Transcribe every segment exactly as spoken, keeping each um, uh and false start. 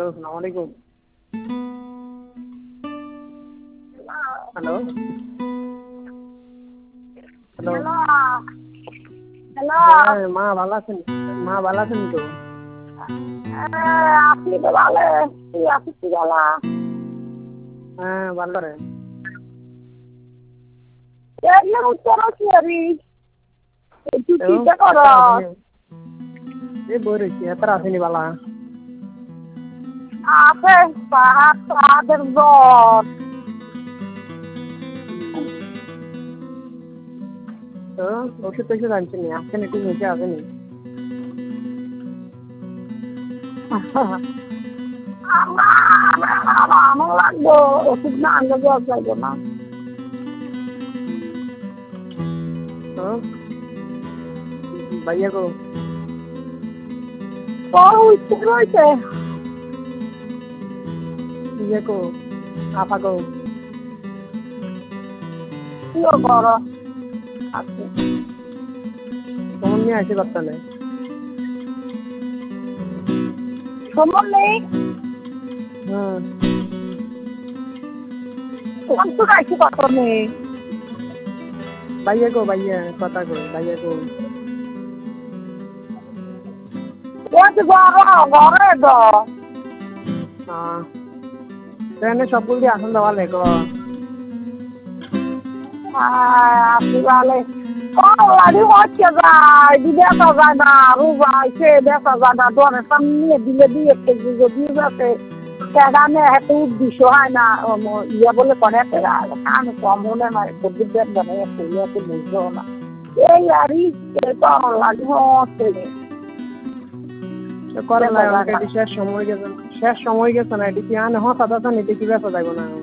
Hello, আসসালামু আলাইকুম। Hello. Hello. Hello. Hello. হ্যাঁ, মা ভালো আছেন? মা ভালো আছেন তো? হ্যাঁ, আপনি তো ভালো তুই আছিস কি বলা হ্যাঁ, ভালো রে। এগুলো উত্তর কি আরি একটু তো চিন্তা কর এত আসেনি। এই বই রয়েছি, এত আসেনি বালা। আছে পাহাড় পাহাড়ের দর তো ওষুধ টষুধ আনছেনি, আসেনি ঠিক নিচে আসেনি। আমার লাগবো ওষুধ না আনলে দেওয়া যাইবো না তো ভাইয়া গো, তোর উঠতে রয়েছে ইয়ে গো, আপা গো। তুইও কর আছে কেমন নিয়ে আসে বাচ্চানে? সময় নেই হুম। কোন তো রাখি কত নেই ভাইয়া গো, ভাইয়া কথা গো, ভাইয়া গো। ওই যে ঘর ঘরে তো হ্যাঁ, ট্রেনে সবগুলো দিয়ে আসুন দেওয়া লেগো। আপনি বলে লাড়ি হচ্ছে যায় দেখা যায় না আরো যায় সে দেখা যায় না দরের সামনে দিলে দিয়ে কেজি যদি যাতে সেখানে এত উদ্দেশ্য হয় না ইয়ে বলে করে কান কম হলে না সবজি দেখবে ফুলে এত বুঝলো না এই আরই লাড়ি হচ্ছে করে না এটি শেষ সময় গেছে, শেষ সময় গেছে না, এটি কি আনে হঠাৎ আছে না, এটি কি বেচা যাবে না।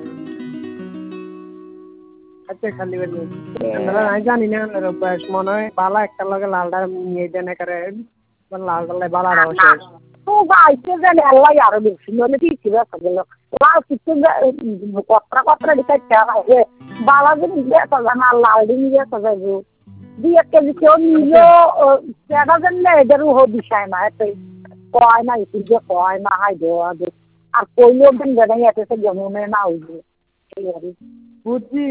আচ্ছা খালি বেলি আমরা নাই জানি না বয়স মনে হয় বালা একটা লগে লালটা নিয়ে দেনে করে লাল ডালে বালাটা শেষ। তো গাইতে জানে আল্লাহ আরো বেশি নলে কি ছিল গেল লাল কিছু কতরা কতরা দিতে বালা দিন দেখা যায় না লাল দিন দেখা যায় দুই এক কেজি কেউ নিল দেখা যায় না এদেরও হো দিশায় না এত কয় না একটু যে কয় না হাই দেওয়া আর কইলেও দিন জানাই এত যেমন না হইবে বুঝছি।